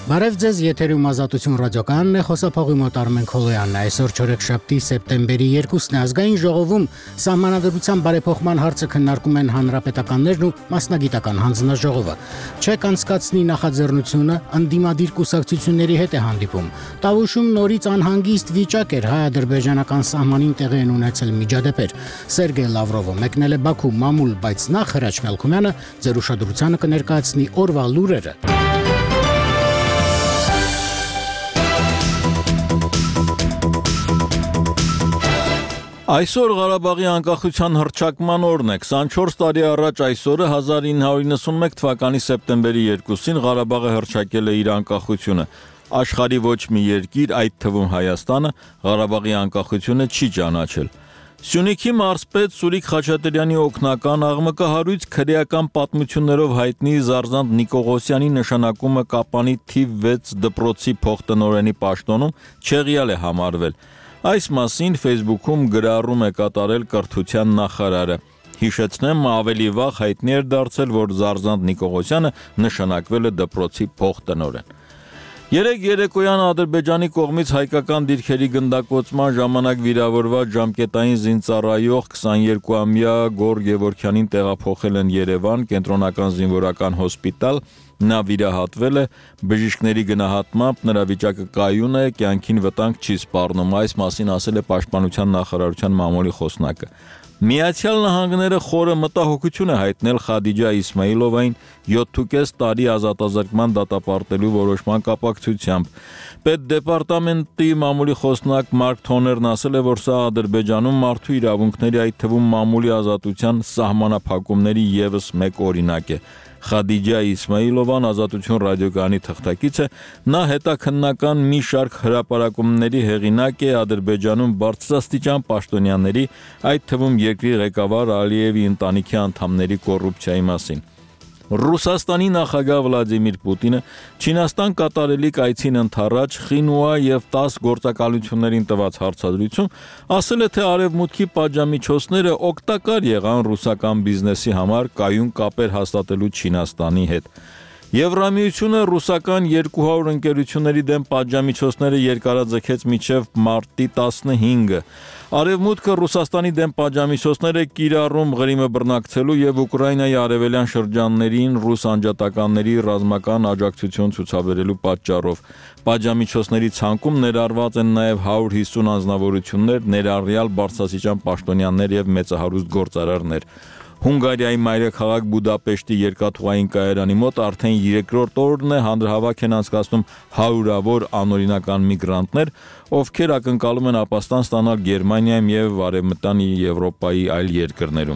Բարև ձեզ, եթերում Ազատություն ռադիոկայանն է, խոսափողի մոտ Արմեն Քոլոյանն է։ Այսօր չորեքշաբթի սեպտեմբերի 2-ն է, ազգային ժողովում սահմանադրության բարեփոխման հարցը քննարկում են հանրապետականներն ու մասնագիտական հանձնաժողովը։ Չեք անցկացնի նախաձեռնությունը ընդդիմադիր կուսակցությունների հետ է հանդիպում։ Տավուշում նորից անհանգիստ վիճակ էր, հայ-ադրբեջանական սահմանին տեղի են ունեցել միջադեպեր։ Սերգեյ Լավրովը մեկնել է Բաքու մամուլ, բայց նախ Հրաչ Մելքումյանը ձեր ուշադրությանը կներկայացնի օրվա լուրերը։ Այսօր Ղարաբաղի անկախության հռչակման օրն է։ 24 տարի առաջ այսօրը 1991 թվականի սեպտեմբերի 2-ին Ղարաբաղը հռչակել է իր անկախությունը։ Աշխարհի ոչ մի երկիր, այդ թվում Հայաստանը, Ղարաբաղի անկախությունը չի ճանաչել։ Սյունիքի մարզպետ Սուրիկ Խաչատրյանի օգնական աղմկահարույց քրեական պատմություններով հայտնի Զարզանտ Նիկողոսյանի նշանակումը Կապանի թիվ 6 դպրոցի փոխտնօրենի պաշտոնում չեղյալ է համարվել։ Այս մասին Facebook-ում գրառում է կատարել կրթության նախարարը։ Հիշեցնեմ, ավելի վաղ հայտնի էր դարձել, որ Զարզանտ Նիկողոսյանը նշանակվել է դպրոցի փոխտնօրեն։ Երեկ երեկոյան Ադրբեջանի կողմից հայկական դիրքերի գնդակոծման ժամանակ վիրավորված ժամկետային զինծառայող 22-ամյա Գոր Գևորգյանին տեղափոխել են Երևան կենտրոնական զինվորական հոսպիտալ։ Նա վիրահատվել է, բժիշկների գնահատմամբ նրա վիճակը կայուն է, կյանքին վտանգ չի սպառնում, այս մասին ասել է Պաշտպանության նախարարության մամուլի խոսնակը։ Միացյալ Նահանգները խորը մտահոգություն է հայտնել Խադիջա Իսմայիլովային 7.5 տարի ազատազրկման դատապարտելու որոշման կապակցությամբ։ Պետդեպարտամենտի մամուլի խոսնակ Մարկ Թոներն ասել է, որ սա Ադրբեջանում մարդու իրավունքների, այդ թվում մամուլի ազատության սահմանափակումների ևս մեկ օրինակ է։ Խադիջա Իսմայիլովան Ազատություն ռադիոկայանի թղթակից է, նա հետաքննական մի շարք հրապարակումների հեղինակ է Ադրբեջանում բարձրաստիճան պաշտոնյաների, այդ թվում երկրի ղեկավար Ալիևի ընտանիքի անդամների կոռուպցիայի մասին։ Ռուսաստանի նախագահ Վլադիմիր Պուտինը Չինաստան կատարելիք այցին ընդառաջ Խինուա եւ 10 գործակալություններին տված հարցադրություն ասել է, թե արևմուտքի պատժամիջոցները օգտակար եղան ռուսական բիզնեսի համար կայուն կապեր հաստատելու Չինաստանի հետ։ Եվրամիությունը ռուսական 200 ընկերությունների դեմ պատժամիջոցները երկարաձգեց մինչև մարտի 15-ը։ Արևմուտքը Ռուսաստանի դեմ պատժամիջոցներ է կիրառում Ղրիմը բռնակցելու եւ Ուկրաինայի արևելյան շրջաններին ռուս անջատականների ռազմական աջակցություն ցուցաբերելու պատճառով։ Պատժամիջոցների ցանկում ներառված են նաեւ 150 անձնավորություններ, ներառյալ բարձրաստիճան պաշտոնյաներ եւ մեծահարուստ գործարարներ։ Հունգարիայի մայրաքաղաք Բուդապեշտի երկաթուղային կայարանի մոտ արդեն 3-րդ օրն է հանրահավաք են անցկացնում հարյուրավոր անօրինական միգրանտներ, ովքեր ակնկալում են ապաստան ստանալ Գերմանիայում եւ Արևմտյան Եվրոպայի այլ երկրներում։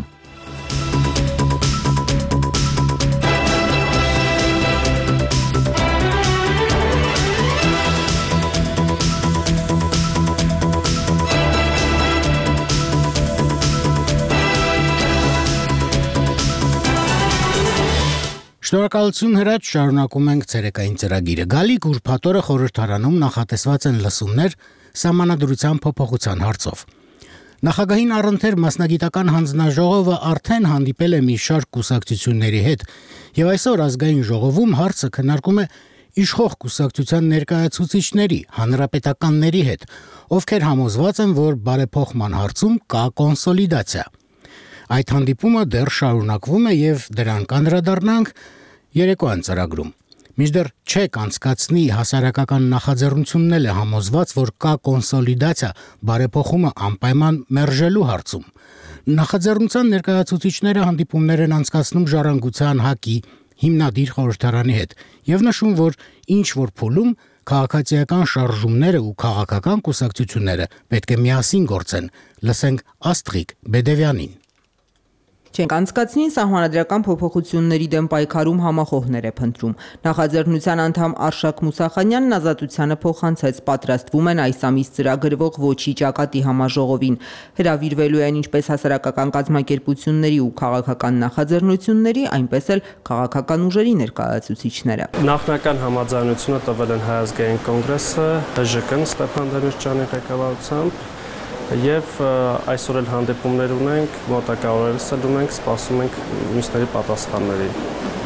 Շնորհակալություն Հրաչ, շարունակում ենք ցերեկային ծրագիրը։ Գալիք ուրբաթ-օրը խորհրդարանում նախատեսված են լսումներ սահմանադրության փոփոխության հարցով։ Նախագահին առընթեր մասնագիտական հանձնաժողովը արդեն հանդիպել է մի շարք կուսակցությունների հետ, եւ այսօր ազգային ժողովում հարցը քննարկում է իշխող կուսակցության ներկայացուցիչների, հանրապետականների հետ, ովքեր համոզված են, որ բարեփոխման հարցում կա կոնսոլիդացիա։ Այդ հանդիպումը դեռ շարունակվում է եւ դրան կանդրադառնանք երեկոյան ծրագրում։ Մինչդեռ չեք անցկացնի հասարակական նախաձեռնությունն է համոզված, որ կա կոնսոլիդացիա բարեփոխումը անպայման մերժելու հարցում։ Նախաձեռնության ներկայացուցիչները հանդիպումներ են անցկացնում Ժառանգության ՀԱԿ-ի հիմնադիր խորհրդարանի հետ եւ նշում, որ ինչ որ փուլում քաղաքացիական շարժումները ու քաղաքական կուսակցությունները պետք է միասին գործեն։ Լսենք Աստղիկ Բեդևյանին։ Չենք անցկացնի սահմանադրական փոփոխությունների դեմ պայքարում համախոհներ է փնտրում։ Նախաձեռնության անդամ Արշակ Մուսախանյանն Ազատությանը փոխանցեց, պատրաստվում են այս ամիս ծրագրվող ոչի ճակատի համաժողովին։ Հրավիրվելու են ինչպես հասարակական կազմակերպությունների ու քաղաքական նախաձեռնությունների, այնպես էլ քաղաքական ուժերի ներկայացուցիչները։ Նախնական համաձայնությունը տվել են Հայ ազգային կոնգրեսը, ՀԺԿ-ն Ստեփան Դեմիրճյանի ղեկավարությամբ եւ այսօր էլ հանդիպումներ ունենք, մոտակա օրերս էլ ունենք, սպասում ենք մյուսների պատասխանների։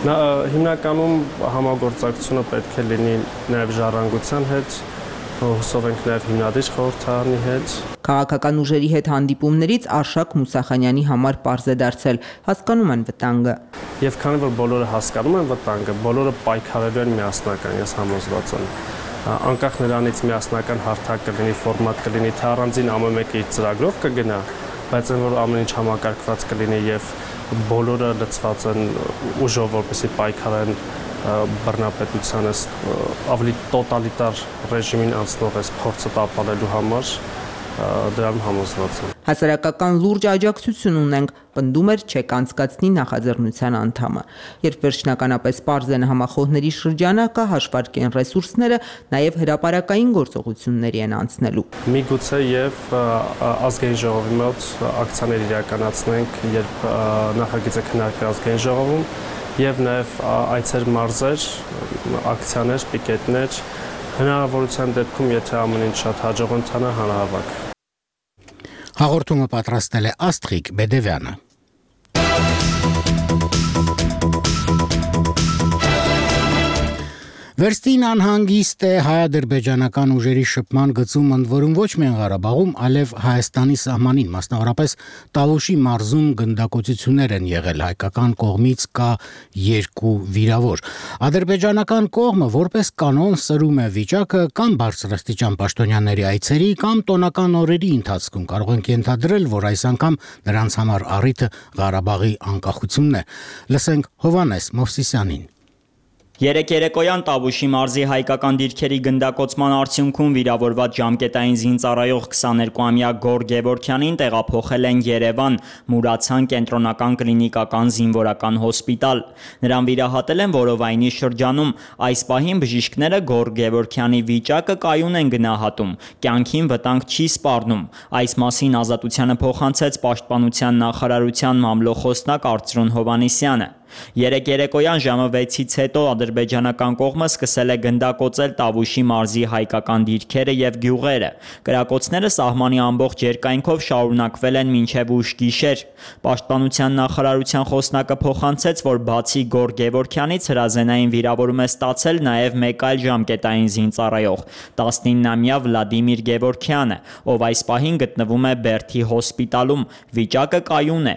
Հիմնականում համագործակցությունը պետք է լինի նաև ժառանգության հետ, հուսով ենք նաև հիմնադիր խորհրդարանի հետ։ Քաղաքական ուժերի հետ հանդիպումներից Արշակ Մուսախանյանի համար պարզ է դարձել, հասկանում են վտանգը։ Եվ քանի որ բոլորը հասկանում են վտանգը, բոլորը պայքարելու են միասնական, ես համոզված եմ։ Անկախ նրանից միասնական հարթակ կլինի, ֆորմատ կլինի, թե առանձին ամեն մեկը իր ծրագրով կգնա, բայց այն որ ամեն ինչ համակարգված կլինի եւ բոլորը լծված են ուժով, որպեսզի պայքարեն բռնապետությանը ավելի տոտալիտար ռեժիմին անցնող այս փորձը տապալելու համար, դրան համոզված եմ։ Հասարակական լուրջ աջակցություն ունենք, պնդում էր ՉԵԿ անցկացնի նախաձեռնության անդամը։ Երբ վերջնականապես պարզ են համախոհների շրջանակը, հաշվարկեն ռեսուրսները, նաև հրապարակային գործողությունների են անցնելու։ Միգուցե եւ ազգային ժողովի մոտ ակցիաներ իրականացնենք, երբ նախագիծը քննարկվի ազգային ժողովում, եւ նաեւ այցեր մարզեր, ակցիաներ, պիկետներ, հնարավորության դեպքում, եթե ամեն ինչ շատ հաջող ընթանա, հանրահավաք։ Հաղորդումը պատրաստել է Աստղիկ Բեդևյանը։ Վերստին անհանգիստ է հայ-ադրբեջանական ուժերի շփման գծում ընդ որում ոչ միայն Ղարաբաղում, այլև Հայաստանի սահմանին, մասնավորապես Տավուշի մարզում գնդակոծություններ են եղել, հայկական կողմից կա 2 վիրավոր։ Ադրբեջանական կողմը որպես կանոն սրում է վիճակը կամ բարձրաստիճան պաշտոնյաների այցերի, կամ տոնական օրերի ընթացքում։ Կարող ենք ենթադրել, որ այս անգամ նրանց համար առիթը Ղարաբաղի անկախությունն է։ Լսենք Հովհաննես Մովսիսյանին։ Երեկ երեկոյան Տավուշի մարզի հայկական դիրքերի գնդակոծման արդյունքում վիրավորված ժամկետային զինծառայող 22-ամյա Գոր Գևորքյանին տեղափոխել են Երևան Մուրացյան կենտրոնական կլինիկական զինվորական հոսպիտալ։ Նրան վիրահատել են որովայնի շրջանում։ Այս պահին բժիշկները Գոր Գևորքյանի վիճակը կայուն են գնահատում, կյանքին վտանգ չի սպառնում։ Այս մասին Ազատությանը փոխանցեց Պաշտպանության նախարարության մամլոխոսնակ Արծրուն Հովհաննիսյանը։ Երեկ երեկոյան ժամը 6-ից հետո ադրբեջանական կողմը սկսել է գնդակոծել Տավուշի մարզի հայկական դիրքերը եւ գյուղերը։ Կրակոցները սահմանի ամբողջ երկայնքով շարունակվել են մինչեւ ուշ գիշեր։ Պաշտպանության նախարարության խոսնակը փոխանցեց, որ բացի Գոր Գևորքյանից հրազենային վիրավորում է ստացել նաեւ մեկ այլ ժամկետային զինծառայող՝ 19-ամյա Վլադիմիր Գևորքյանը, ով այս պահին գտնվում է Բերդի հոսպիտալում։ Վիճակը կայուն է։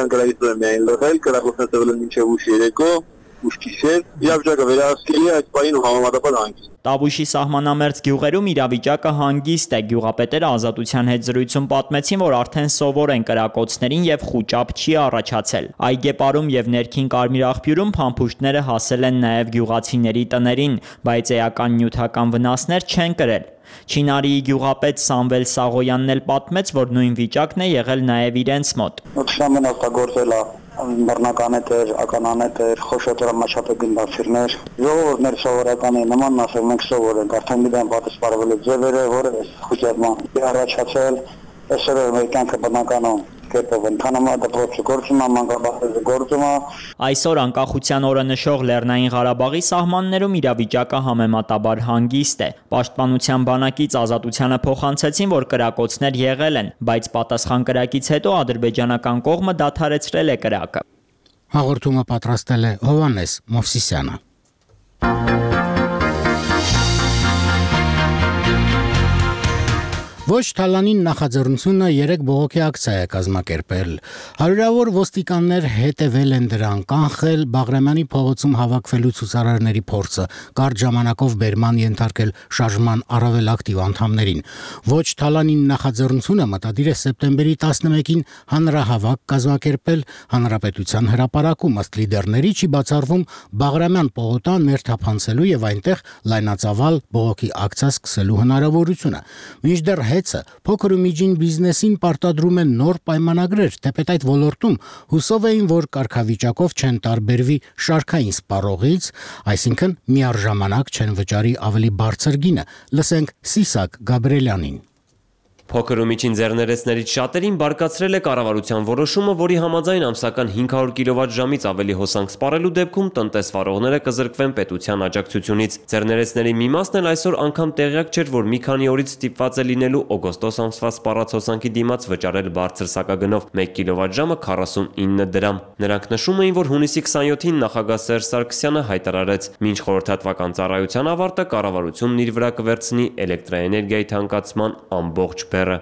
Ուշ երեկո, ուշ գիշեր, իրավիճակը վերահսկելի է, այդ պահին համեմատաբար հանգիստ։ Տավուշի սահմանամերձ գյուղերում իրավիճակը հանգիստ է։ Գյուղապետերը Ազատության հետ զրույցում պատմեցին, որ արդեն սովոր են կրակոցներին եւ խուճապ չի առաջացել։ Այգեպարում եւ ներքին Կարմիր աղբյուրում փամփուշտները հասել են նաեւ գյուղացիների տներին, բայց էական նյութական վնասներ չեն կրել։ Չինարիի գյուղապետ Սամվել Սաղոյանն էլ պատմեց, որ նույն վիճակն է եղել նաեւ իրենց մոտ։ Բռնականետեր, ականանետեր, խոշոտրամաչափե գնդացիրներ, ժողովուրդներ սովորականի նման ասել մենք սովոր ենք, արդեն միայն պատասխանվել է ձևերը, որը խոճապման առաջացել, այսօր մեր կյանքը բնականon կերպով ընթանում է, դպրոցը գործում է, մանկաբարձը գործում է։ Այսօր անկախության օրը նշող Լեռնային Ղարաբաղի սահմաններում իրավիճակը համեմատաբար հանգիստ է։ Պաշտպանության բանակից Ազատությանը փոխանցեցին, որ կրակոցներ եղել են, բայց պատասխան կրակից հետո ադրբեջանական կողմը դադարեցրել է կրակը։ Հաղորդումը պատրաստել է Հովհաննես Մովսիսյանը։ Ոչ Թալանին նախաձեռնությունը 3 բողոքի ակցիա է կազմակերպել։ Հարյուրավոր ոստիկաններ հետևել են դրան, կանխել Բաղրամյանի փողոցում հավաքվելու ցուցարարների փորձը, կարճ ժամանակով բերման ենթարկել շարժման առավել ակտիվ անդամներին։ Ոչ Թալանին նախաձեռնությունը մտադիր է սեպտեմբերի 11-ին հանրահավաք կազմակերպել Հանրապետության հրապարակում, ըստ լիդերների չի բացառվում Բաղրամյան պողոտան ներթափանցելու եւ այնտեղ լայնածավալ բողոքի ակցիա սկսելու հնարավորությունը։ Մինչդեռ փոքր ու միջին բիզնեսին պարտադրում են նոր պայմանագրեր, թեպետ այդ ոլորտում հուսով էին, որ կարգավիճակով չեն տարբերվի շարքային սպառողից, այսինքն միառժամանակ չեն վճարի ավելի բարձր գինը։ Լսենք Սիսակ Գաբրելյանին։ Փոքր ու միջին ձեռներեցներից շատերին բարկացրել է կառավարության որոշումը, որի համաձայն ամսական 500 կՎտ-ժամից ավելի հոսանք սպառելու դեպքում տնտեսվարողները կզրկվեն պետության աջակցությունից։ Ձեռներեցների մի մասն էլ այսօր անգամ տեղյակ չէր, որ մի քանի օրից ստիպված է լինելու օգոստոս ամսվա սպառած հոսանքի դիմաց վճարել բարձր սակագնով 1 կՎտ-ժամը 49 դրամ։ Նրանք նշում էին, որ հունիսի 27-ին նախագահ Սերժ Սարգսյանը հայտարարեց, մինչ խորհրդատվական ծառայության ավարտը կառավարությունն իր վրա կվերցնի էլեկտրաէներգիայի թանկացման ամբողջ բեռը։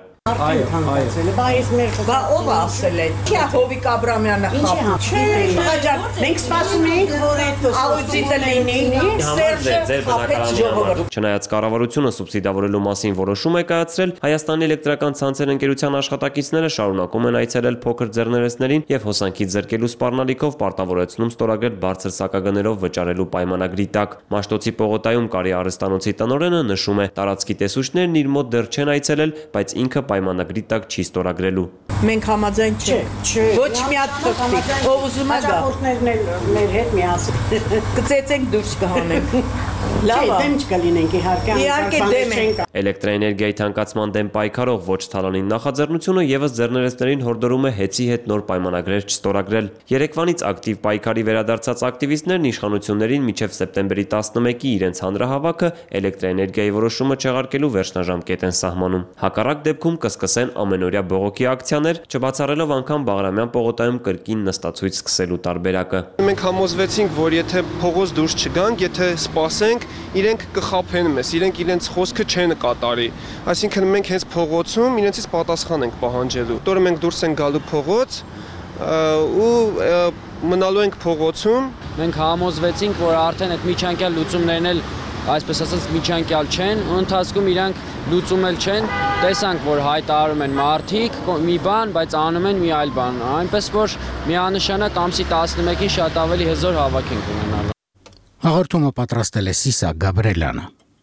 Բայց ով ասել է։ Քիա Հովիկ Աբրամյանը խապում։ Չէ, ջան, մենք սպասում ենք, որ այդ աուդիտը լինի, ձեր բնակարանը։ Չնայած կառավարությունը սուբսիդավորելու մասին որոշում է կայացրել, Հայաստանի էլեկտրական ցանցեր ընկերության աշխատակիցները շարունակում են այցելել փոքր ձեռներեցներին եւ հոսանքից զրկելու սպառնալիքով պարտավորեցնում ստորագրել բարձր սակագներով վճարելու պայմանագրի տակ։ Մաշտոցի պողոտայում Կարի արհեստանոցի տնօրենը նշում է, տարածքի տեսուչներն իր մոտ դեռ չեն այցելել, բայց ինքը պայմանագրի տակ չի ստորագրելու։ Մենք համաձայն չենք։ Ոչ մի հատ փոխվի։ Ով ուզում է գա։ Հաջորդներն էլ մեր հետ միասին։ Կծեծենք դուրս կհանենք։ Լավ, դեմ չկլինենք իհարկե դեմ ենք։ Էլեկտրաէներգիայի թանկացման դեմ պայքարող ոչ թալանի նախաձեռնությունը եւս ձեռներեցներին հորդորում է հեծի հետ նոր պայմանագրեր չստորագրել։ Երեկվանից ակտիվ պայքարի վերադարձած ակտիվիստներն իշխանություններին մինչև սեպտեմբերի 11-ի իրենց հանրահավաքը էլեկտրաէներգիայի որոշումը չեղարկելու վերջնաժամկետ են սահմանում։ Հակառակ դեպքում կսկսեն ամենօրյա բողոքի ակցիաներ, չբացառելով անգամ Բաղրամյան պողոտայում կրկին նստացույց սկսելու տարբերակը։ Մենք համոզվեցինք, որ եթե փողոց դուրս չգանք, եթե սպասենք, իրենք կխաբեն մեզ, իրենք իրենց խոսքը չեն կատարի։ Այսինքն մենք հենց փողոցում իրենցից պատասխան ենք պահանջելու։ Որը մենք դուրս ենք գալու փողոց ու մնալու ենք փողոցում։ Մենք համոզվեցինք, որ արդեն այդ միջանկյալ լուծումներն էլ այսպես ասած միջանկյալ չեն, ու ընթացքում իրանք լուծում էլ չեն, տեսանք, որ հայտարարում են մարդիկ մի բան, բայց անում են մի այլ բան, այնպես որ միանշանակ ամսի 11-ին շատ ավելի հզոր հավաք ենք ունենալու։ Հաղորդումը պատրաստել է Սիսա Գաբրելյանը։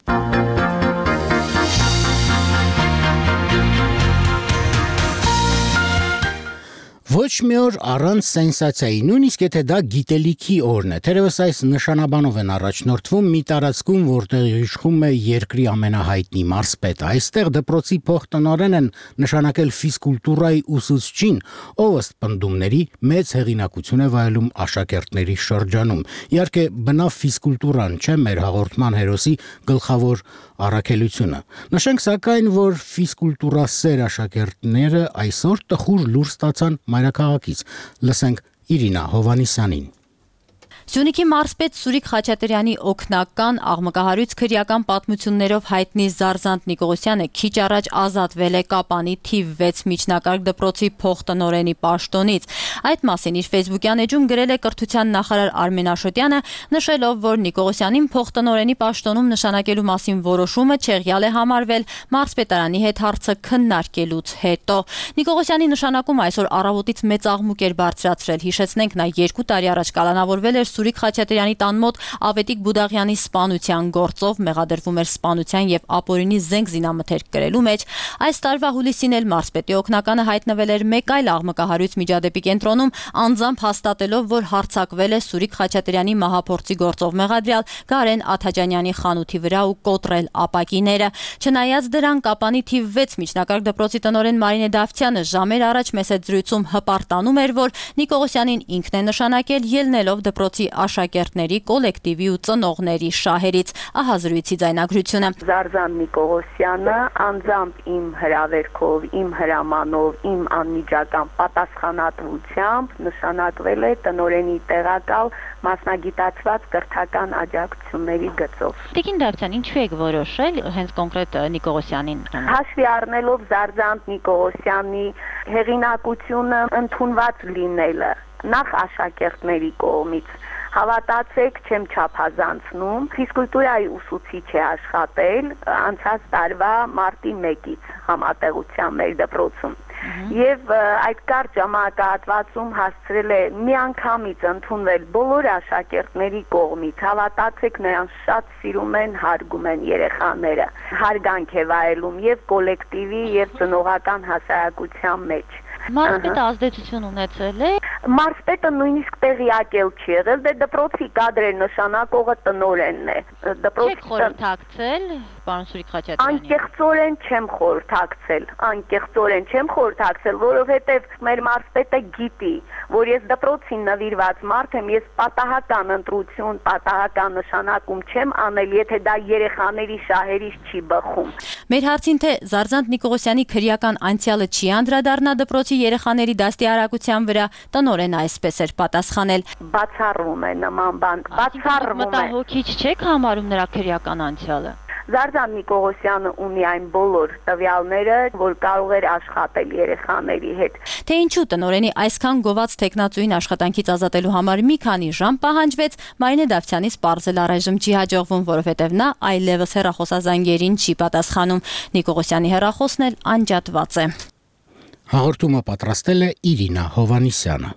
Ոչ մի օր առանց սենսացիայի, նույնիսկ եթե դա գիտելիքի օրն է, թերևս այս նշանաբանով են առաջնորդվում մի տարածքում, որտեղ իշխում է երկրի ամենահայտնի մարզպետը։ Այստեղ դպրոցի փոխտնօրեն են նշանակել ֆիզկուլտուրայի ուսուցչին, ով ըստ պնդումների մեծ հեղինակություն է վայելում աշակերտների շրջանում։ Իհարկե, բնավ ֆիզկուլտուրան չէ մեր հաղորդման հերոսի գլխավոր առաքելությունը։ Նշենք սակայն, որ ֆիզկուլտուրասեր աշակերտները այսօր տխուր լուր ստացան մայրաքաղաքից։ Լսենք Իրինա Հովանիսյանին։ Սյունիքի մարզպետ Սուրիկ Խաչատրյանի օգնական աղմկահարույց քրեական պատմություններով հայտնի Զարզանտ Նիկողոսյանը քիչ առաջ ազատվել է Կապանի թիվ 6 միջնակարգ դպրոցի փոխտնօրենի պաշտոնից։ Այդ մասին իր ֆեյսբուքյան էջում գրել է կրթության նախարար Արմեն Աշոտյանը, նշելով, որ Նիկողոսյանին փոխտնօրենի պաշտոնում նշանակելու մասին որոշումը չեղյալ է համարվել մարզպետարանի հետ հարցը քննարկելուց հետո։ Նիկողոսյանի նշանակում այսօր առավոտից մեծ աղմուկ էր բարձրացրել։ Հիշեցնենք, նա 2 տարի առաջ կալանավորվել էր Սուրիկ Խաչատրյանի տան մոտ Ավետիք Բուդաղյանի սպանության գործով, մեղադրվում էր սպանության եւ ապօրինի զենք զինամթերք կրելու մեջ։ Այս տարվա հուլիսին էլ մարզպետի օգնականը հայտնվել էր մեկ այլ աղմկահարույց միջադեպի կենտրոնում, անձամբ հաստատելով, որ հարձակվել է Սուրիկ Խաչատրյանի մահափորձի գործով մեղադրյալ Գարեն Աթաջանյանի խանութի վրա ու կոտրել ապակիները։ Չնայած դրան, Կապանի թիվ 6 միջնակարգ դպրոցի տնօրեն Մարինե Դավթյանը ժամեր առաջ մեծ զրույցում հպարտանում էր, որ Նիկողոսյանին ինքն է նշանակել ելնելով դպրոցի աշակերտների կոլեկտիվի ու ծնողների շահերից։ Ահա զրույցի ձայնագրությունը։ Զարզան Նիկողոսյանը անձամբ իմ հրավերքով, իմ հրամանով, իմ անմիջական պատասխանատվությամբ նշանակվել է տնօրենի տեղակալ մասնագիտացված կրթական աջակցությունների գծով։ Տիկին Դավթյան, ինչու եք որոշել հենց կոնկրետ Նիկողոսյանին։ Հաշվի առնելով Զարզանտ Նիկողոսյանի հեղինակությունը ընդունված լինելը նախ աշակերտների կողմից, հավատացեք, չեմ չափազանցնում, ֆիզկուլտուրայի ուսուցիչ է աշխատել անցած տարվա մարտի 1-ից համատեղության մեր դպրոցում։ Եվ այդ կարճ ժամանակահատվածում հասցրել է միանգամից ընդունվել բոլոր աշակերտների կողմից, հավատացեք, նրան շատ սիրում են, հարգում են երեխաները, հարգանք է վայելում եւ կոլեկտիվի եւ ծնողական հասարակության մեջ։ Մարզպետը ազդեցություն ունեցել է։ Մարզպետը նույնիսկ տեղյակ էլ չի եղել, դե դպրոցի կադրեր նշանակողը տնօրենն է։ Չեք խորհրդակցել, պարոն Սուրիկ Խաչատրյանի։ Անկեղծորեն չեմ խորհրդակցել, որովհետև մեր մարզպետը գիտի, որ ես դպրոցին նվիրված մարդ եմ, ես պատահական ընտրություն, պատահական նշանակում չեմ անել, եթե դա երեխաների շահերից չի բխում։ Մեր հարցին թե Զարզանտ Նիկողոսյանի քրեական անցյալը չի անդրադառնա դպրոցի երեխաների դաստիարակության վրա, տնօրենը այսպես էր պատասխանել. Բացառվում է նման բան, բացառվում է։ Մտահոգիչ չեք համարում նրա քրեական անցյալը։ Զարզանտ Նիկողոսյանը ունի այն բոլոր տվյալները, որ կարող էր աշխատել երեխաների հետ։ Թե ինչու տնօրենի այսքան գոված տեխնացուին աշխատանքից ազատելու համար մի քանի ժամ պահանջվեց, Մարինե Դավթյանից պարզել առայժմ չի հաջողվում, որովհետև նա այլևս հեռախոսազանգերին չի պատասխանում։ Նիկողոսյանի հեռախոսն էլ անջատված է։ Հաղորդումը պատրաստել է Իրինա Հովանիսյանը։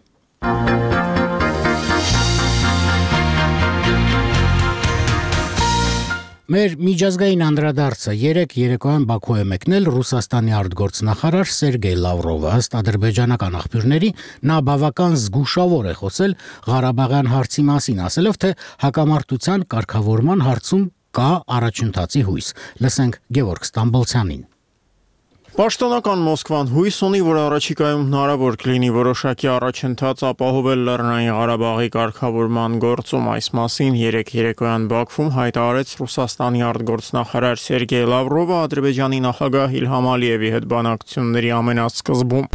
Մեր միջազգային անդրադարձը երեկոյան Բաքու է մեկնել Ռուսաստանի արտգործնախարար Սերգեյ Լավրովը, ըստ ադրբեջանական աղբյուրների, նա բավական զգուշավոր է խոսել Ղարաբաղյան հարցի մասին, ասելով, թե հակամարտության կարգավորման հարցում կա առաջընթացի հույս։ Լսենք Գևորգ Ստամբոլցյանին։ Պաշտոնական Մոսկվան հույս ունի, որ առաջիկայում հնարավոր կլինի որոշակի առաջընթաց ապահովել Լեռնային Ղարաբաղի կարգավորման գործում։ Այս մասին երեկոյան Բաքվում հայտարարեց Ռուսաստանի արտգործնախարար Սերգեյ Լավրովը Ադրբեջանի նախագահ Իլհամ Ալիևի հետ բանակցությունների ամենասկզբում։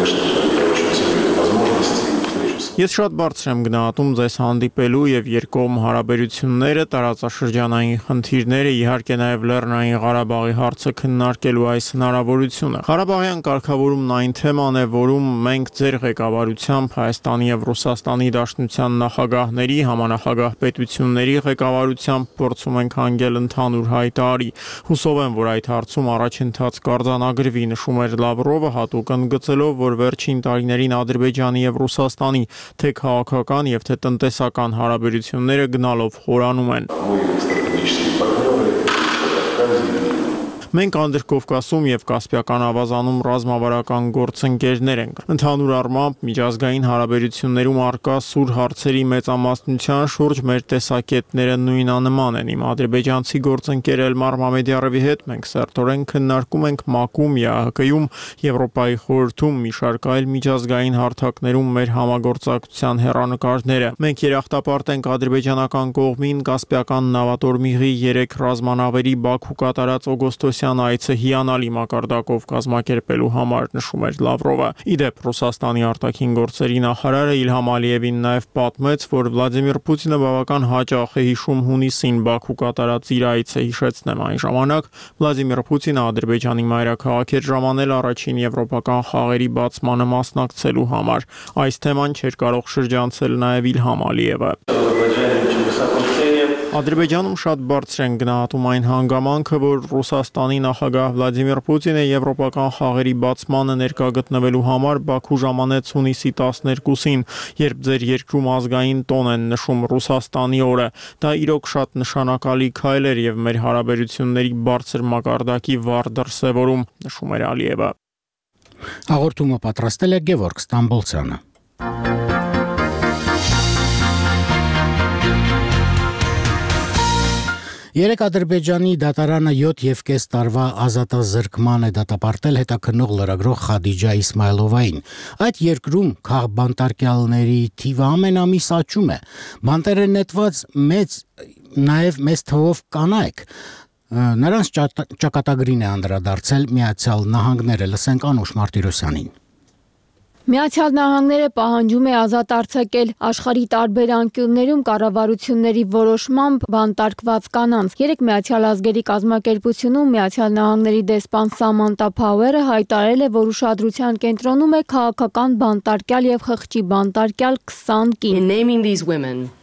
Ես շատ բարձր եմ գնահատում ձեզ հանդիպելու եւ երկկողմ հարաբերությունները, տարածաշրջանային խնդիրները, իհարկե նաեւ Լեռնային Ղարաբաղի հարցը քննարկելու այս հնարավորությունը։ Ղարաբաղյան կարգավորումն այն թեման է, որում մենք ձեր ղեկավարությամբ Հայաստանի եւ Ռուսաստանի Դաշնության նախագահների, համանախագահ պետությունների ղեկավարությամբ փորձում ենք հանգել ընդհանուր հայտարարի։ Հուսով եմ, որ այդ հարցում առաջընթաց կարձանագրվի, նշում էր Լավրովը, հատուկ ընդգծելով, որ վերջին տարիներին Ադրբեջանի եւ Ռուսաստանի թե քաղաքական եւ թե տնտեսական հարաբերությունները գնալով խորանում են։ Մենք Անդրկովկասում եւ Կասպիական ավազանում ռազմավարական գործընկերներ ենք։ Ընդհանուր առմամբ միջազգային հարաբերություններում արկա սուր հարցերի մեծամասնության շուրջ մեր տեսակետները նույնանման են։ Իմ ադրբեջանցի գործընկեր Էլմար Մամեդյարովի հետ մենք սերտորեն քննարկում ենք ՄԱԿ-ում, ԵԱՀԿ-ում, Եվրոպայի խորհրդում, մի շարք այլ միջազգային հարթակներում մեր համագործակցության հեռանկարները։ Մենք երախտապարտ ենք ադրբեջանական կողմին Կասպիական նավատորմիղի 3 ռազմանավերի Բաքու կատարած օգոստոսյան այցը հիանալի մակարդակով կազմակերպելու համար, նշում էր Լավրովը։ Իդեպ Ռուսաստանի արտաքին գործերի նախարարը Իլհամ Ալիևին նաև պատմեց, որ Վլադիմիր Պուտինը բավական հաճախ է հիշում հունիսին Բաքու կատարած իր այցը, հիշեցնեմ այն ժամանակ Վլադիմիր Պուտինը Ադրբեջանի մայրաքաղաք էր ժամանել առաջին եվրոպական խաղերի բացմանը մասնակցելու համար։ Այս թեման չէր կարող շրջանցել նաև Իլհամ Ալիևը։ Ադրբեջանում շատ բարձր են գնահատում այն հանգամանքը, որ Ռուսաստանի նախագահ Վլադիմիր Պուտինը եվրոպական խաղերի բացմանը ներկա գտնվելու համար Բաքու ժամանեց հունիսի 12-ին, երբ ձեր երկրում ազգային տոն են նշում Ռուսաստանի օրը։ Դա իրոք շատ նշանակալի քայլ էր եւ մեր հարաբերությունների բարձր մակարդակի վառ դրսևորում, նշում էր Ալիևը։ Հաղորդումը պատրաստել է Գևորգ Ստամբոլցյանը։ Երեք Ադրբեջանի դատարանը 7.5 տարվա ազատազրկման է դատապարտել հետաքննող լրագրող Խադիջա Իսմայլովային։ Այդ երկրում քաղբանտարկյալների թիվը ամենամիս աճում է։ Բանտերը նետված նաև մեծ թվով կանայք։ Նրանց ճակատագրին է անդրադարձել Միացյալ Նահանգները, լսենք Անուշ Մարտիրոսյանին։ Միացյալ Նահանգները պահանջում է ազատ արձակել աշխարհի տարբեր անկյուններում կառավարությունների որոշմամբ բանտարկված կանանց։ Երեք Միացյալ Ազգերի կազմակերպությունում Միացյալ Նահանգների դեսպան Սամանտա Փաուերը հայտարարել է, որ ուշադրության կենտրոնում է քաղաքական բանտարկյալ եւ խղճի բանտարկյալ 20 կին։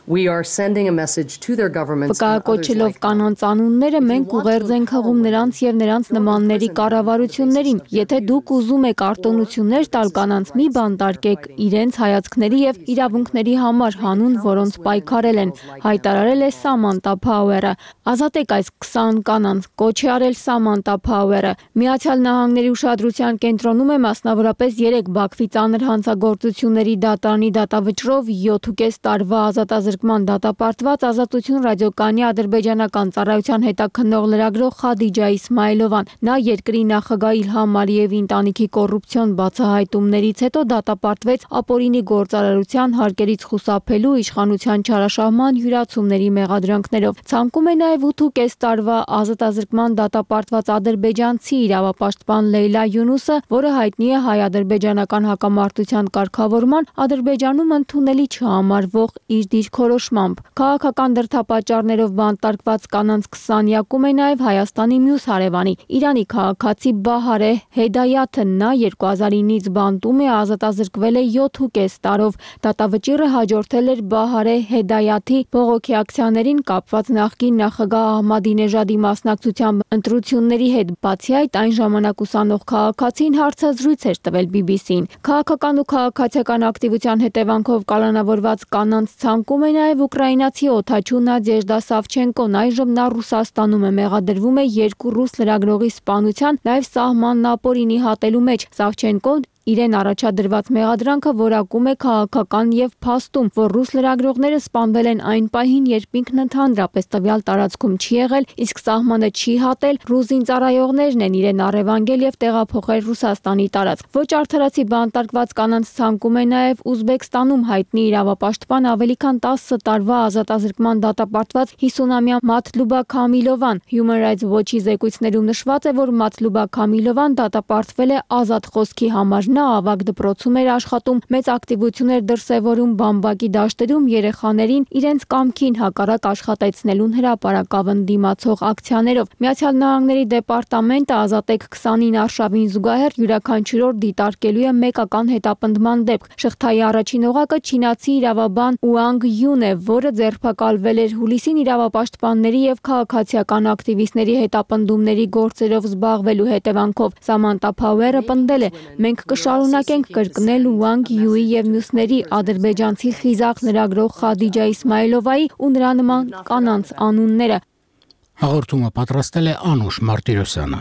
Վկայակոչելով կանանց անունները մենք ուղերձ ենք հղում նրանց եւ նրանց նմանների կառավարություններին։ Եթե դուք ուզում եք արտոնություններ տալ կանանց, մի բան տարկեք իրենց հայացքների եւ իրավունքների համար հանուն, որոնց պայքարել են, հայտարարել է Սամանթա Փաուերը։ Ազատեք այս 20 կանանց, կոչ է արել Սամանթա Փաուերը։ Միացյալ Նահանգների ուշադրության կենտրոնում է մասնավորապես 3 Բաքվի ծանր հանցագործությունների դատարանի դատավճռով 7.5 տարվա ազատազրկման դատապարտված Ազատություն ռադիոկայանի ադրբեջանական ծառայության հետաքննող լրագրող Խադիջա Իսմայելովան։ Նա երկրի նախագահ Իլհամ Ալիևի ընտանիքի կոռուպցիոն բացահայտումներից հետո դատապարտվեց ապօրինի գործարարության, հարկերից խուսափելու, իշխանության չարաշահման, յուրացումների մեղադրանքներով։ Ցանկում է նաև 8.5 տարվա ազատազրկման դատապարտված ադրբեջանցի իրավապաշտպան Լեյլա Յունուսը, որը հայտնի է հայ-ադրբեջանական հակամարտության կարգավորման Ադրբեջանում ընդունելի չհամարվող իր դիրքորոշմամբ։ Քաղաքական դրդապատճառներով բանտարկված կանանց 20-յակում է նաև Հայաստանի մյուս հարևանի Իրանի քաղաքացի Բահարե Հեդայաթը։ Նա 2009-ից բանտում է, ազատազրկվել է 7.5 տարով։ Դատավճիռը հաջորդել էր Բահարե Հեդայաթի բողոքի ակցիաներին կապված նախկին նախագահ Ահմադինեժադի մասնակցությամբ ընտրությունների հետ։ Բացի այդ, այն ժամանակ ուսանող քաղաքացին հարցազրույց էր տվել BBC-ին։ Քաղաքական ու քաղաքացիական ակտիվության հետևանքով կալանավորված կանանց ցանկում է նաև ուկրաինացի օդաչու Նադեժդա Սավչենկոն։ Այժմ նա Ռուսաստանում է, մեղադրվում է 2 ռուս լրագրողի սպանության, նաև սահմանն ապօրինի հատելու մեջ։ Սավչենկոն իրեն առաջադրված մեղադրանքը որակում է քաղաքական եւ փաստում, որ ռուս լրագրողները սպանվել են այն պահին, երբ ինքն ընդհանրապես տվյալ տարածքում չի եղել, իսկ սահմանը չի հատել, ռուս զինծառայողներն են իրեն առևանգել եւ տեղափոխել Ռուսաստանի տարածք։ Ոչ արդարացի բանտարկված կանանց ցանկում է նաեւ Ուզբեկստանում հայտնի իրավապաշտպան ավելի քան 10 տարվա ազատազրկման դատապարտված 50-ամյա Մաթլուբա Քամիլովան։ Human Rights Watch-ի զեկույցներում նշված է, որ Մաթլուբա Քամիլովան դատապարտվել է ազատ խոսքի համար։ Նա ավագ դպրոցում էր աշխատում, մեծ ակտիվություն էր դրսևորում բամբակի դաշտերում երեխաներին իրենց կամքին հակառակ աշխատեցնելուն հրապարակավն դիմացող ակցիաներով։ Միացյալ Նահանգների դեպարտամենտը Ազատեք 20-ին արշավին զուգահեռ յուրաքանչյուր օր դիտարկելու է մեկական հետապնդման դեպք։ Շղթայի առաջին օղակը չինացի իրավաբան Ուանգ Յուն է, որը ձերբակալվել էր հուլիսին իրավապաշտպանների եւ քաղաքացիական ակտիվիստների հետապնդումների գործերով զբաղվելու հետևանքով։ Սամանթա Փաուերը պնդել է. «Մենք կշարունակենք կրկնել Ուանգ Յուի եւ մյուսների ադրբեջանցի խիզախ լրագրող Խադիջա Իսմայելովայի ու նրա նման կանանց անունները»։ Հաղորդումը պատրաստել է Անուշ Մարտիրոսյանը։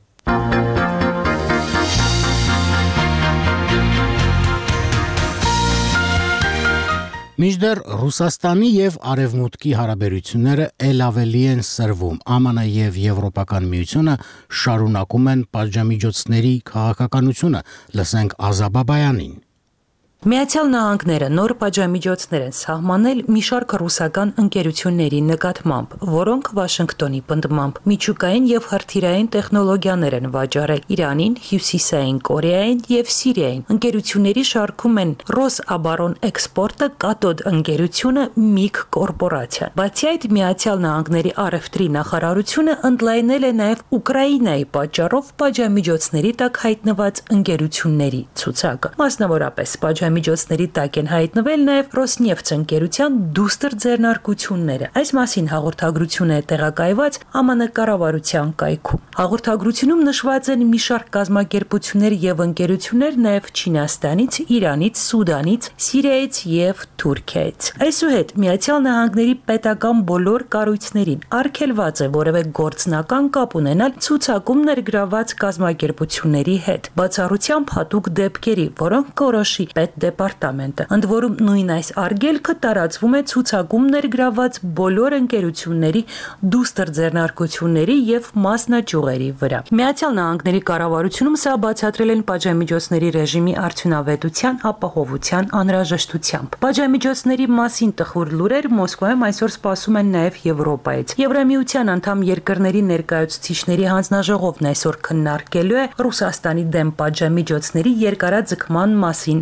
Մինչդեռ Ռուսաստանի եւ Արևմուտքի հարաբերությունները ել ավելի են սրվում։ ԱՄՆ եւ Եվրոպական միությունը շարունակում են պատժամիջոցների քաղաքականությունը։ Լսենք Ազա Բաբայանին։ Միացյալ Նահանգները նոր պատժամիջոցներ են սահմանել մի շարք ռուսական ընկերությունների նկատմամբ, որոնք Վաշինգտոնի պնդմամբ միջուկային եւ հրթիռային տեխնոլոգիաներ են վաճառել Իրանին, Հյուսիսային Կորեային եւ Սիրիային։ Ընկերությունների շարքում են Ռոսաբարոն Էքսպորտը, Կատոդ ընկերությունը, MIG կորպորացիան։ Բացի այդ, Միացյալ Նահանգների առևտրի նախարարությունը ընդլայնել է նաեւ Ուկրաինայի պատճառով պատժամիջոցների տակ հայտնված ընկերությունների ցուցակը։ Մասնավորապես միջոցների տակ են հայտնվել նաև Ռոսնեֆթ ընկերության դուստր ձեռնարկությունները։ Այս մասին հաղորդագրություն է տեղակայված ԱՄՆ կառավարության կայքում։ Հաղորդագրությունում նշված են մի շարք կազմակերպություններ եւ ընկերություններ նաև Չինաստանից, Իրանից, Սուդանից, Սիրիայից եւ Թուրքիայից։ Այսուհետ Միացյալ Նահանգների պետական բոլոր կառույցներին արգելված է որևէ գործնական կապ ունենալ ցուցակում ներգրաված կազմակերպությունների հետ, բացառությամբ հատուկ դեպքերի, որոնք կորոշի դեպարտամենտը։ Ընդ որում նույն այս արգելքը տարածվում է ցուցակում ներգրաված բոլոր ընկերությունների, դուստր ձեռնարկությունների եւ մասնաճյուղերի վրա։ Միացյալ Նահանգների կառավարությունում սա բացատրել են պատժամիջոցների ռեժիմի արդյունավետության, ապահովության անհրաժեշտությամբ։ Պատժամիջոցների մասին տխուր լուրեր Մոսկվայում այսօր սպասում են նաեւ Եվրոպայից։ Եվրամիության անդամ երկրների ներկայացուցիչների հանձնաժողովն այսօր քննարկելու է Ռուսաստանի դեմ պատժամիջոցների երկարաձգման մասին հարցը։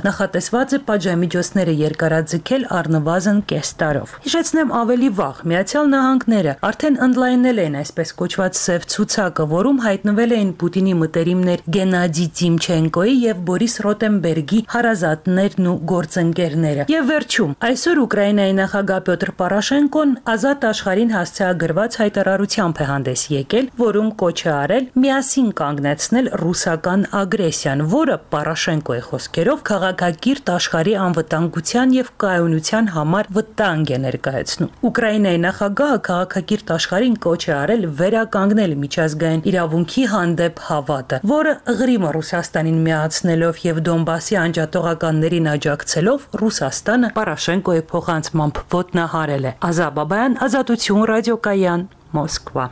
Նախատեսված է պատժամիջոցները երկարաձգել առնվազն կես տարով։ Հիշեցնեմ ավելի վաղ Միացյալ Նահանգները արդեն ընդլայնել են այսպես կոչված սև ցուցակը, որում հայտնվել էին Պուտինի մտերիմներ Գենադի Տիմչենկոյի եւ Բորիս Ռոտենբերգի հարազատներն ու գործընկերները։ Եվ վերջում, այսօր Ուկրաինայի նախագահ Պյոտր Պորոշենկոն ազատ աշխարհին հասցեագրված հայտարարությամբ է հանդես եկել, որում կոչ է արել միասին կանգնեցնել ռուսական ագրեսիան, որը Պորոշենկոյի խոսքերով քաղաքակիրթ աշխարհի անվտանգության եւ կայունության համար վտանգ է ներկայացնում։ Ուկրաինայի նախագահը քաղաքակիրթ աշխարհին կոչ է արել վերականգնել միջազգային իրավունքի հանդեպ հավատը, որը Ղրիմը Ռուսաստանին միացնելով եւ Դոնբասի անջատողականներին աջակցելով Ռուսաստանը Պորոշենկոյի փոխանցմամբ ոտնահարել է։ Ազա Բաբայան, Ազատություն ռադիոկայան, Մոսկվա։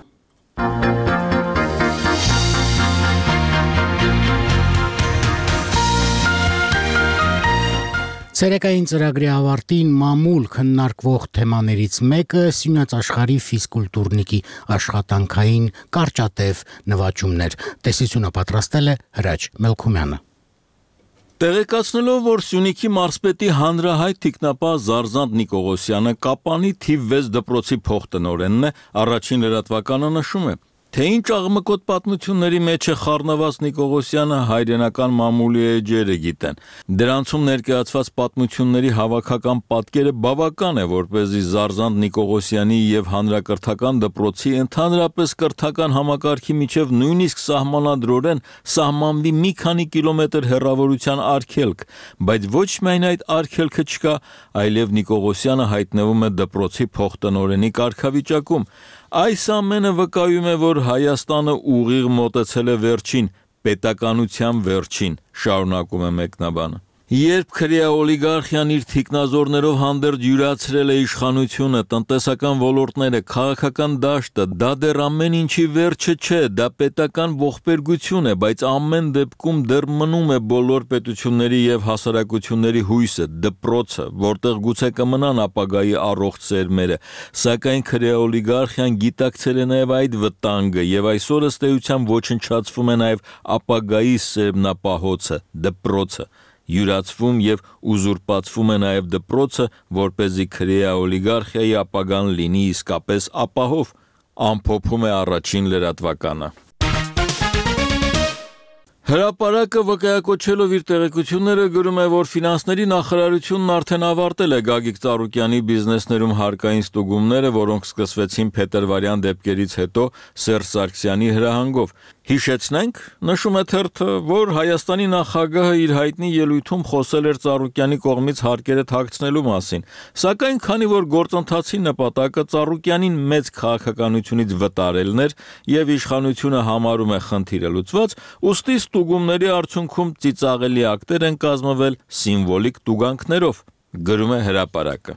Ցերեկային ծրագրի ավարտին մամուլ քննարկվող թեմաներից մեկը Սյունյաց աշխարհի ֆիզկուլտուրնիկի աշխատանքային կարճատև նվաճումներ։ Տեսությունը պատրաստել է Հրաչ Մելքումյանը։ Տեղեկացնելով, որ Սյունիքի մարզպետի հանրահայտ թիկնապահ Զարզանտ Նիկողոսյանը Կապանի թիվ 6 դպրոցի փոխտնօրենն է, առաջին լրատվականը նշում է, թե ինչ աղմկոտ պատմությունների մեջ է խառնված Նիկողոսյանը հայրենական մամուլի էջերը գիտեն։ Դրանցում ներկայացված պատմությունների հավաքական պատկերը բավական է, որպեսզի Զարզանտ Նիկողոսյանի եւ հանրակրթական դպրոցի ընդհանրապես կրթական համակարգի միջև նույնիսկ սահմանադրորեն սահմանվի մի քանի կիլոմետր հեռավորության արգելք, բայց ոչ միայն այդ արգելքը չկա, այլև Նիկողոսյանը հայտնվում է դպրոցի փոխտնօրենի կարգավիճակում։ Այս ամենը վկայում է, որ Հայաստանը ուղիղ մոտեցել է վերջին, պետականության վերջին, շարունակում է մեկնաբանը։ Երբ քրեա օլիգարխիան իր թիկնազորներով հանդերձ յուրացրել է իշխանությունը, տնտեսական ոլորտները, քաղաքական դաշտը, դա դեռ ամեն ինչի վերջը չէ, դա պետական ողբերգություն է, բայց ամեն դեպքում դեռ մնում է բոլոր պետությունների եւ հասարակությունների հույսը, դպրոցը, որտեղ գուցե կմնան ապագայի առողջ սերմերը, սակայն քրեա օլիգարխիան գիտակցել է նաեւ այդ վտանգը եւ այսօր ըստ էության ոչնչացվում է նաեւ ապագայի սերմնապահոցը, դպրոցը։ Յուրացվում եւ ուզուրպացվում է նաեւ դպրոցը, որպեսզի քրեա օլիգարխիայի ապագան լինի իսկապես ապահով, ամփոփում է առաջին լրատվականը։ Հրապարակը վկայակոչելով իր տեղեկությունները գրում է, որ ֆինանսների նախարարությունն արդեն ավարտել է Գագիկ Ծառուկյանի բիզնեսներում հարկային ստուգումները, որոնք սկսվեցին փետրվարյան դեպքերից հետո Սերժ Սարգսյանի հրահանգով։ Հիշեցնենք, նշում է թերթը, որ Հայաստանի նախագահը իր հայտնի ելույթում խոսել էր Ծառուկյանի կողմից հարկերը թաքցնելու մասին, սակայն քանի որ գործընթացի նպատակը Ծառուկյանին մեծ քաղաքականությունից վտարելն էր եւ իշխանությունը համարում է խնդիրը լուծված, ուստի ստուգումների արդյունքում ծիծաղելի ակտեր են կազմվել սիմվոլիկ տուգանքներով, գրում է հրապարակը։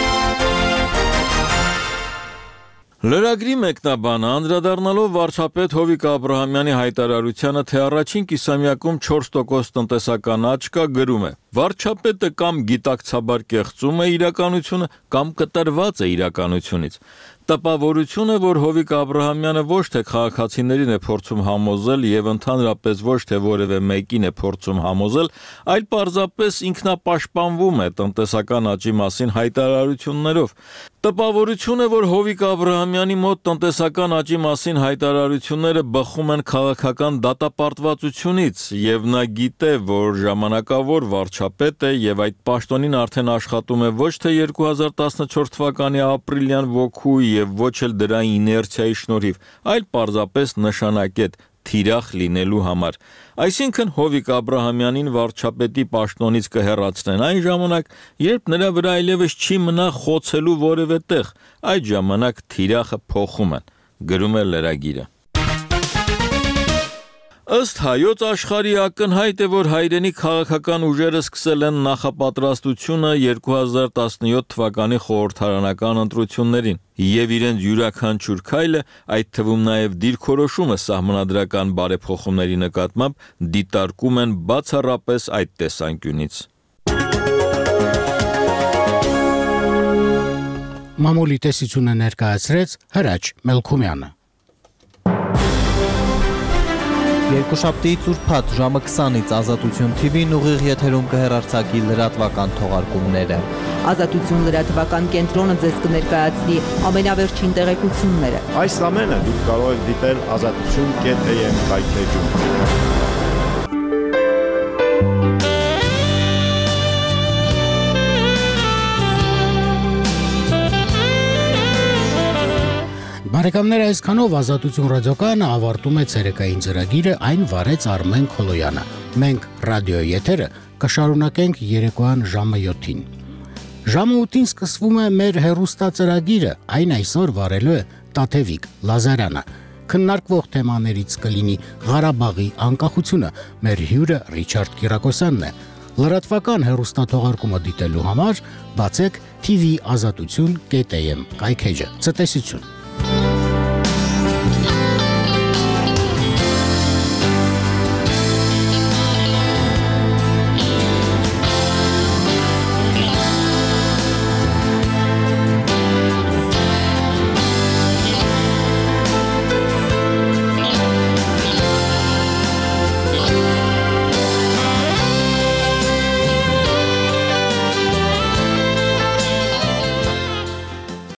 Լրագրի մեկնաբանը անդրադառնալով վարչապետ Հովիկ Աբրահամյանի հայտարարությանը, թե առաջին կիսամյակում 4% տնտեսական աճ կա, գրում է. Վարչապետը կամ գիտակցաբար կեղծում է իրականությունը, կամ կտրված է իրականությունից։ Տպավորություն է, որ Հովիկ Աբրահամյանը ոչ թե քաղաքացիներին է փորձում համոզել եւ ընդհանրապես ոչ թե որևէ մեկին է փորձում համոզել, այլ պարզապես ինքնապաշտպանվում է տնտեսական աճի մասին հայտարարություններով։ Տպավորություն է, որ Հովիկ Աբրահամյանի մոտ տնտեսական աճի մասին հայտարարությունները բխում են քաղաքական դատապարտվածությունից եւ նա գիտե, որ ժամանակավոր վարչապետ է եւ այդ պաշտոնին արդեն աշխատում է ոչ թե 2014 թվականի ապրիլյան ոգու եւ ոչ էլ դրա իներցիայի շնորհիվ, այլ պարզապես նշանակետ թիրախ լինելու համար։ Այսինքն Հովիկ Աբրահամյանին վարչապետի պաշտոնից կհեռացնեն այն ժամանակ, երբ նրա վրա այլևս չի մնա խոցելու որևէ տեղ, այդ ժամանակ թիրախը փոխում են, գրում է լրագիրը։ Ըստ Հայոց աշխարհի ակնհայտ է, որ հայրենի քաղաքական ուժերը սկսել են նախապատրաստությունը 2017 թվականի խորհրդարանական ընտրություններին եւ իրենց յուրաքանչյուր քայլը, այդ թվում նաեւ դիրքորոշումը սահմանադրական բարեփոխումների նկատմամբ դիտարկում են բացառապես այդ տեսանկյունից։ Մամուլի տեսությունը ներկայացրեց Հրաչ Մելքումյանը։ Երկուշաբթիից ուրբաթ ժամը 20-ից Ազատություն TV-ն ուղիղ եթերում կհեռարձակի լրատվական թողարկումները։ Ազատություն լրատվական կենտրոնը ձեզ կներկայացնի ամենավերջին տեղեկությունները։ Այս ամենը դուք կարող եք դիտել azatutun.am կայքէջում։ Բարեկամներ, այսքանով Ազատություն ռադիոկայանը ավարտում է ցերեկային ծրագիրը, այն վարեց Արմեն Քոլոյանը։ Մենք ռադիոյի եթերը կշարունակենք երեկոյան ժամը 7-ին։ Ժամը 8-ին սկսվում է մեր հեռուստածրագիրը, այն այսօր վարելու է Տաթևիկ Լազարյանը։ Քննարկվող թեմաներից կլինի Ղարաբաղի անկախությունը, մեր հյուրը Ռիչարդ Կիրակոսյանն է։ Լրատվական հեռուստաթողարկումը դիտելու համար բացեք TV azatutun.am կայքեջը։ Ցտեսություն։